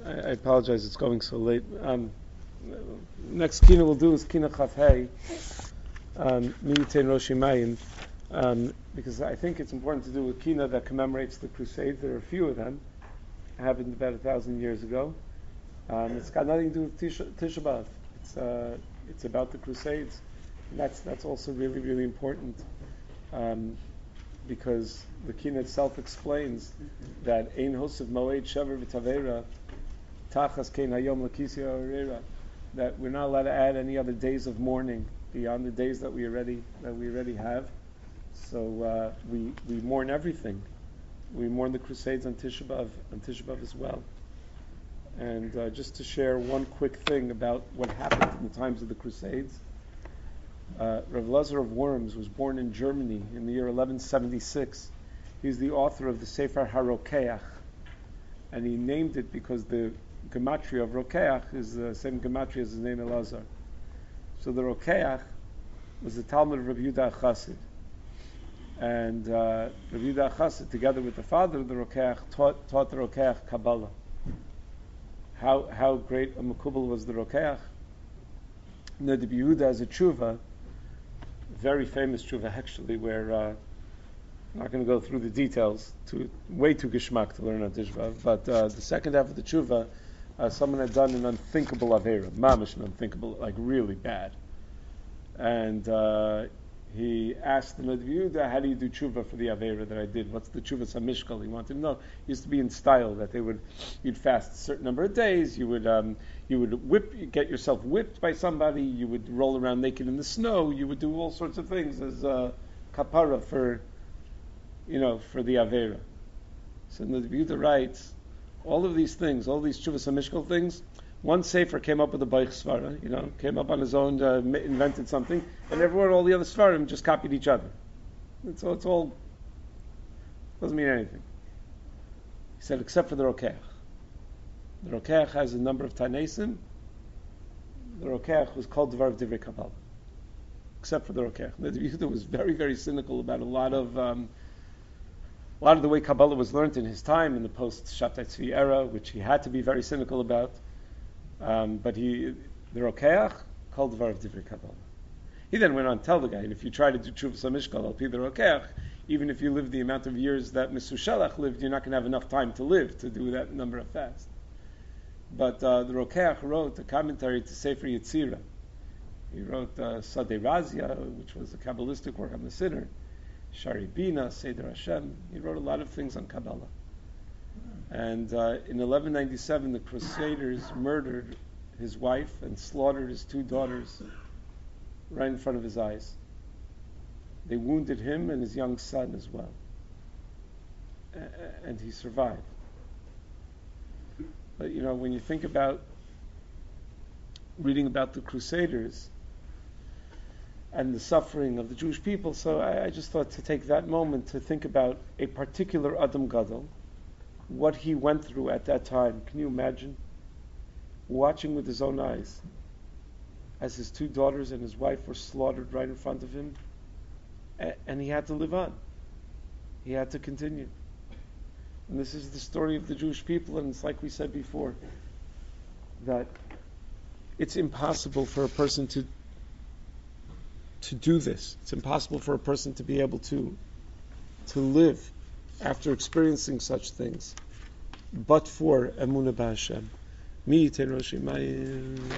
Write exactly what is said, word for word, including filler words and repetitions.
I, I apologize, it's going so late. Um, next kina we'll do is kina chaf hey, um, Miyitain Rosh Mayim, um, because I think it's important to do a kina that commemorates the Crusades. There are a few of them, happened about a thousand years ago. Um, it's got nothing to do with Tisha, Tisha B'Av. It's uh, it's about the Crusades. And that's that's also really really important, um, because the kina itself explains that Ein Hosav Moed Shaver V'Tavera Tachas Kein Hayom L'Kisi Ha'Orera, that we're not allowed to add any other days of mourning beyond the days that we already that we already have. So uh, we we mourn everything. We mourn the Crusades on Tisha B'Av, on Tisha B'Av as well. And uh, just to share one quick thing about what happened in the times of the Crusades, uh, Rav Lazar of Worms was born in Germany in the year eleven seventy-six. He's the author of the Sefer HaRokeach, and he named it because the gematria of Rokeach is the same gematria as his name Elazar. So the Rokeach was the Talmud of Rabbi Yehuda Chassid, and uh, Rabbi Yehuda Chassid, together with the father of the Rokeach, taught, taught the Rokeach Kabbalah. How how great a makubal was the Rokeach? You know, the Rabbi Yehuda has a tshuva, very famous tshuva actually, where uh, I'm not going to go through the details, too, way too geschmack to learn on Tisha B'Av, but uh, the second half of the tshuva, uh, someone had done an unthinkable avera, mamish an unthinkable, like really bad. And uh, he asked the Rabbi Yehuda, how do you do tshuva for the avera that I did? What's the tshuva samishkal? He wanted to know. It used to be in style that they would, you'd fast a certain number of days, you would um, you would whip, get yourself whipped by somebody, you would roll around naked in the snow, you would do all sorts of things as uh, kapara for, you know, for the avera. So the Rabbi Yehuda writes, all of these things, all these tshuva samishkal things, one sefer came up with a Baich Svara, you know, came up on his own, uh, invented something, and everyone, all the other Svarim just copied each other. It's all, it's all, doesn't mean anything. He said, except for the Rokeach. The Rokeach has a number of Tanesim. The Rokeach was called Dvar of Divrei Kabbalah. Except for the Rokeach. The Yehuda was very, very cynical about a lot of, um, a lot of the way Kabbalah was learned in his time, in the post-Shabtai Tzvi era, which he had to be very cynical about. Um, but he, the Rokeach, called Dvar of Divrei Kabbalah. He then went on to tell the guy, and if you try to do Tshuva Samishkal, al pi the Rokeach, even if you live the amount of years that Mister Shalach lived, you're not going to have enough time to live to do that number of fasts. But uh, the Rokeach wrote a commentary to Sefer Yetzirah. He wrote uh, Sadeh Razia, which was a Kabbalistic work on the Siddur, Shari Bina, Seder Hashem. He wrote a lot of things on Kabbalah. And uh, in eleven ninety-seven, the Crusaders murdered his wife and slaughtered his two daughters right in front of his eyes. They wounded him and his young son as well. A- and he survived. But you know, when you think about reading about the Crusaders and the suffering of the Jewish people, so I, I just thought to take that moment to think about a particular Adam Gadol, what he went through at that time. Can you imagine? Watching with his own eyes as his two daughters and his wife were slaughtered right in front of him, a- and he had to live on. He had to continue. And this is the story of the Jewish people, and it's like we said before, that it's impossible for a person to to do this. It's impossible for a person to be able to to live after experiencing such things, but for Emunah B'Hashem. Mi Yitain Rosh Mayim.